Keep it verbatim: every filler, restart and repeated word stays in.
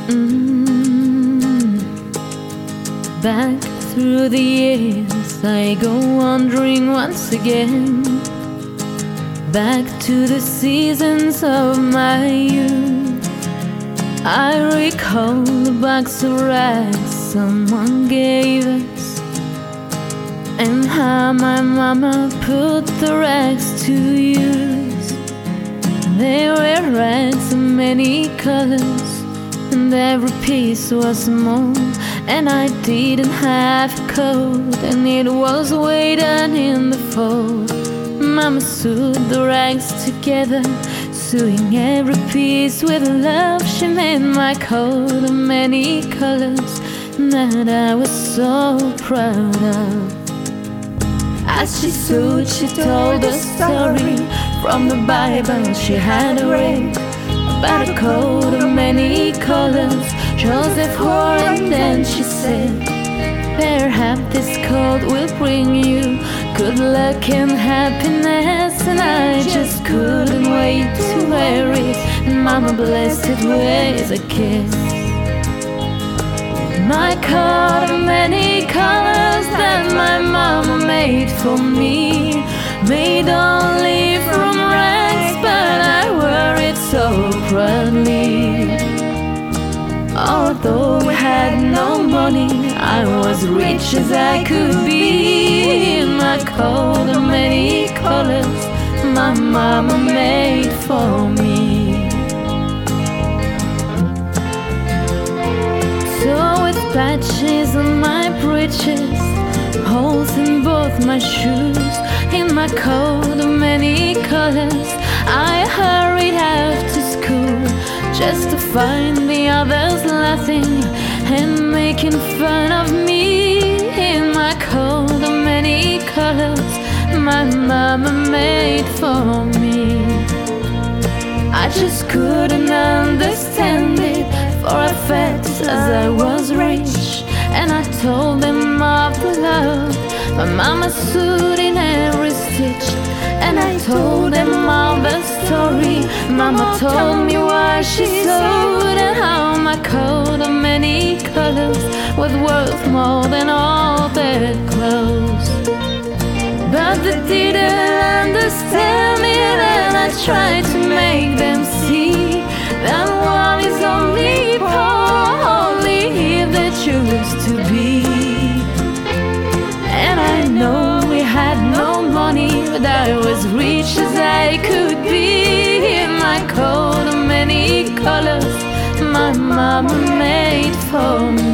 Mm. Back through the years, I go wandering once again, back to the seasons of my youth. I recall the box of rags someone gave us, and how my mama put the rags to use. They were rags of many colors, and every piece was small, and I didn't have a coat, and it was way down in the fold. Mama sewed the rags together, sewing every piece with love. She made my coat of many colors that I was so proud of. As she sewed, she told a story from the Bible she had read about a coat of many colors Joseph wore, and then she said, perhaps this coat will bring you good luck and happiness. And I just couldn't wait to wear it, and Mama blessed it with a kiss. My coat of many colors that my mama made for me, made only from rags, but I wore it so proudly. Although we had no money, I was rich as I could be. In my coat of many colors my mama made for me. So with patches on my breeches, holes in both my shoes, in my coat of many colors I hurried after school, just to find the others laughing and making fun of me. In my coat of many colors my mama made for me. I just couldn't understand it, for I felt as I was rich, and I told them of the love my mama sewed in every stitch. And I told them all the story Mama told me why she sewed, and how my coat of many colors was worth more than all their clothes. But they didn't understand it, and I tried to make them see that one is only poor only if they choose to be. And I know we had no money, but I was rich as I could be. In my coat of many colors my mama made for me.